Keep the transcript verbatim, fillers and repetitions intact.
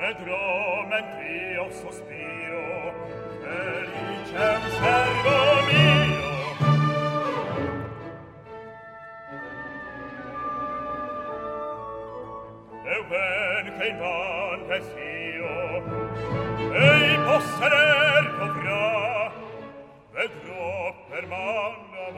vedrò mentr'io sospiro, felicem servo mio. E ben che invan desio, ei posserer dovrà, vedrò per man